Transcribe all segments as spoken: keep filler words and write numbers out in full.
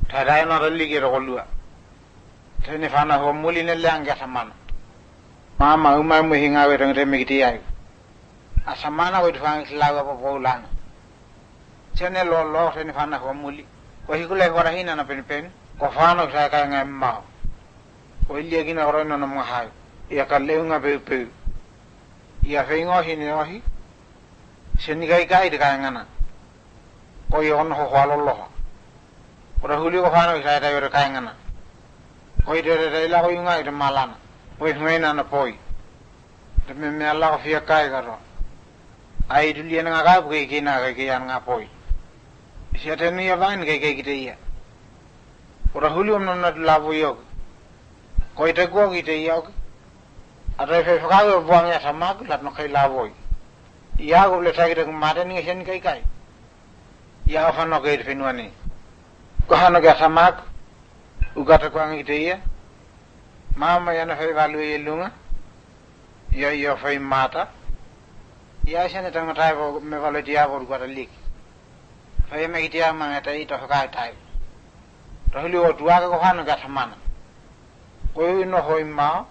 Tarai no religi ro lua. Tene fana ho muli ne langa samana. Mama umai mu hinga we reng remi kiti ai. Asamana we fang lawa po polan. Chene lo lo tene fana ho muli. Ko hikule ko rahina na pen pen. Ko fano sa ka ngai ma. Ko ilia gina ro no mo ha. Ya ka le nga pe pe. Ya fe ngo hi ne hi. Seni kai kai de ka ngana. Ko yo no ho lo lo. Ora huli ko fano sa ta yo ka ngana. Ko ide de la ko ngai de malana. Wait ngena na poi. De me me Allah fia kai garo. Ai du lien nga ga ke kina ke yan nga poi. Sia teni ya van ke ke kite ya. Ora huli om na lavo yo. Ko ite go kite ya. Ada fe fa ga buang ya sama ku lat no kai lavo. Ya go le sai de mate ni sen kai kai. Ya fa no ke fe nuani. Ko hano ga sama ugata ko ngi kite ya. Mama yana fai valu yelunga ya ya fai mata ya shane tanga tai bo me valu dia bo gwa lik fai me dia ma ta ito ka tai rahuli o tuwa ko hanu ga thamana ko no hoi ma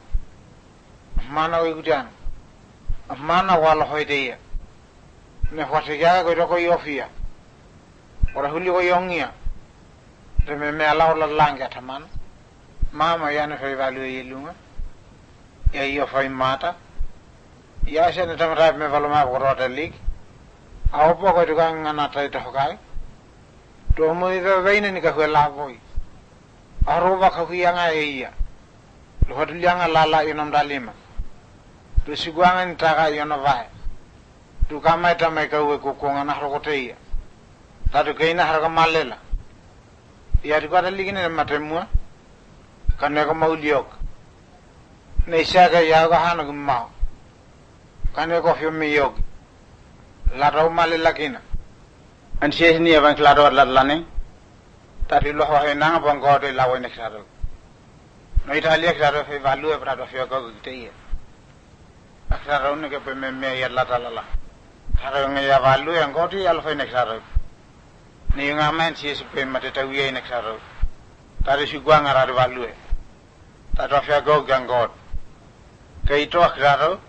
mana wi gudan mana wala hoi de ne hwate ga ko ko yofia ora huli ko yongia de me me ala la langa thamana Mama yana fai valu yelunga ya yo fai mata ya shane tamra me valu ma ko rota lik aw po ko duga ngana tai to kai to mo ida veina ni ka hela voi aroba ka huyanga eya lo hadu lianga lala inom dalima to sigwanga ni taka yono vai tu kama ita mai ka we ko ko ngana ro ko teya ta to keina har ka malela ya ri ka ligine matemua Kane ko mauliok. Ne shaga ya ga hanu ma. Kane ko fiu mi yok. La ro male lakina. An she ni avan klaro la lane. Tari lo ho na bang ko de la wo ne klaro. No italia klaro fe valu e prado fe ko te ye. Klaro ne ke pe me me ya la la la. Klaro nge ya valu en ko ti al fe ne klaro. Ni nga men si se pe mate ta wiye ne klaro. Tari si gwa ngara de valu e. Tata fia go gangot. Kei to akraro.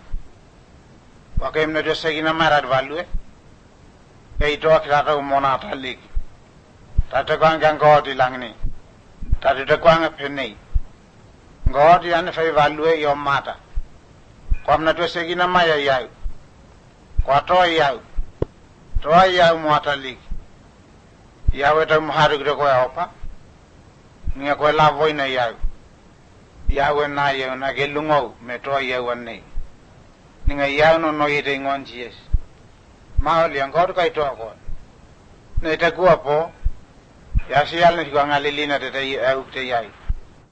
Wakem na josa gina marad value. Kei to akraro mona talik. Tata kwang gangot ilang ni. Tata de kwang penei. God yan fai value yo mata. Kwam na josa gina maya yau. Kwa to yau. To yau mo talik. Yau eta muharu gre ko opa. Ngia ko la voina yau. Yawe na yawe na gelungo metro yawe nei ninga yawe no no yete ngon jes ma li angor kai to ko ne ta ku apo ya si al ni ko ngalili na te ai u te yai